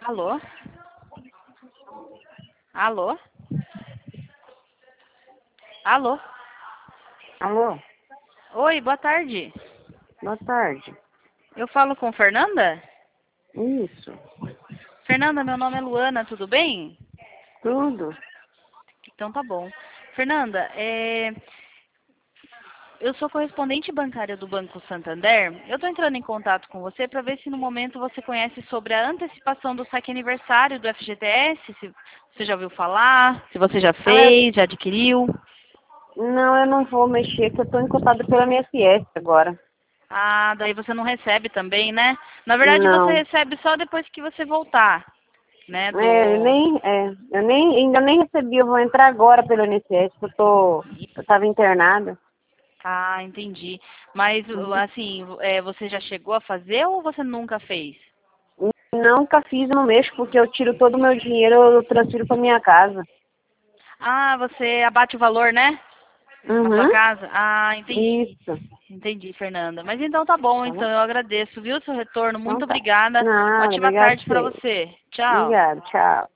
Alô? Alô? Alô? Alô, Oi, boa tarde. boa tarde. Eu falo com Fernanda? Isso, Fernanda, meu nome é Luana, tudo bem? tudo. Então tá bom. Fernanda, eu sou correspondente bancária do Banco Santander. Eu estou entrando em contato com você para ver se no momento você conhece sobre a antecipação do saque aniversário do FGTS, se você já ouviu falar, se você já Ah, fez, já adquiriu. não, eu não vou mexer, que eu tô encotada pela minha INSS agora. Ah, daí você não recebe também, né? Na verdade, você Não, recebe só depois que você voltar, né? ainda nem recebi, eu vou entrar agora pelo INSS, que eu tava internada. Ah, entendi. Mas, Uhum. assim, você já chegou a fazer ou você nunca fez? Nunca fiz no mês, porque eu tiro todo o meu dinheiro, eu transfiro pra minha casa. Ah, você abate o valor, né? Na sua Uhum, casa? Ah, entendi. isso. Entendi, Fernanda. Mas então tá bom, Tá bom? então eu agradeço, viu, seu retorno. Então Muito tá. obrigada. Nada, Ótima obrigado a tarde pra você. você. Tchau. Obrigado, tchau.